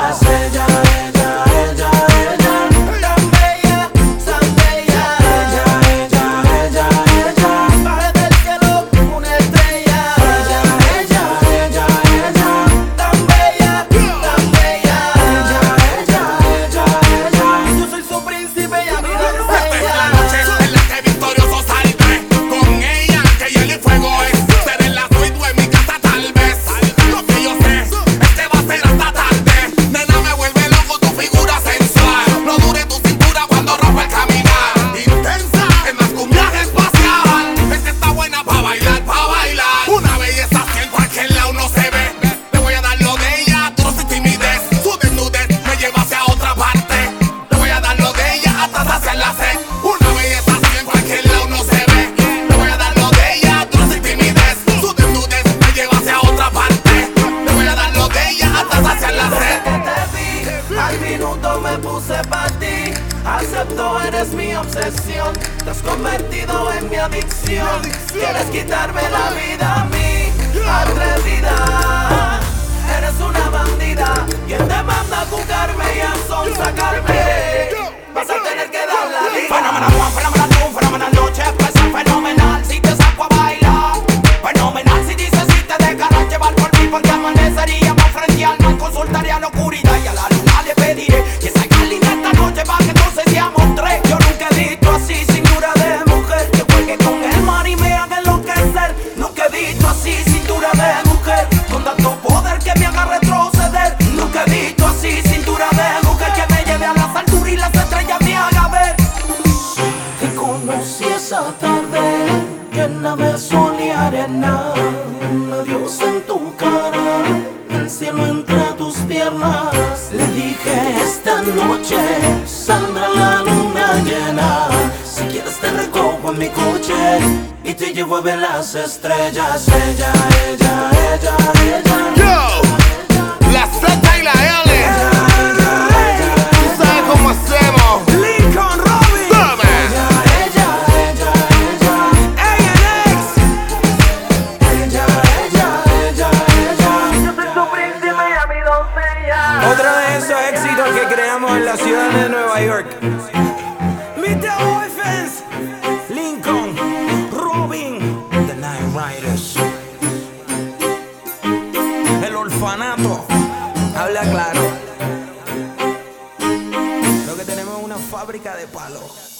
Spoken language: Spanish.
estrellas. Ella, ella, ella, ella, tan bella, tan bella. Ella, baja del cielo como una estrella. Ella, tan bella, tan bella. Ella, yo soy su príncipe y a mi doncella. Esta es la noche en la que victorioso saldré. Con ella, que hielo y fuego es. Seré en la suite o en mi casa tal vez. Lo que yo sé es que va a ser hasta tarde. Nena, me vuelve loco tu figura sensual. No dure tu cintura cuando rompa el caminar. Intensa, es más que un viaje espacial. Es que está buena pa' bailar, pa' bailar. Una belleza así en cualquier lado no se ve. Le voy a dar lo de ella, duro sin timidez. Su desnudez me lleva hacia otra parte. Le voy a dar lo de ella hasta saciar la sed. Una belleza así en cualquier lado no se ve. Le voy a dar lo de ella, duro sin timidez. Su desnudez me lleva hacia otra parte. Le voy a dar lo de ella hasta saciar la sed. Que te vi, al minuto me puse para ti. Acepto, eres mi obsesión. Te has convertido en mi adicción. Quieres quitarme la vida a mí, atrevida. Eres una bandida. ¿Quién te manda a buscarme y a sonsacarme? Vas a tener que dar la vida. Fenomenal one, fenomenal two, fenomenal noche, pues fenomenal si te saco a bailar. Fenomenal si dices si te dejarás llevar por mí, porque amaneceríamos frente al mar. Consultaría la oscuridad y a la luna le pediré que salga linda esta noche para que entonces seamos tres. Yo nunca he visto así cintura de mujer, que juegue con el mar y me haga enloquecer. Nunca he visto así cintura de mujer, con tanto poder que me haga retroceder. Nunca he visto así cintura de mujer, que me lleve a las alturas y las estrellas me haga ver. Te conocí esa tarde, llena de sol y arena. Adiós en tu cara, el cielo entre tus piernas. Le dije, esta noche saldrá la luna llena. Si quieres te recojo en mi coche y te llevo a ver las estrellas. Ella. Yo, la Z y la L. ¿Tú sabes cómo hacemos? Lincoln Robin, Dame. otro de esos éxitos que creamos en la ciudad de Nueva York. Mr. Boyfriends, Lincoln, Robin, The Night Riders. El orfanato, habla claro. Lo que tenemos es una fábrica de palos.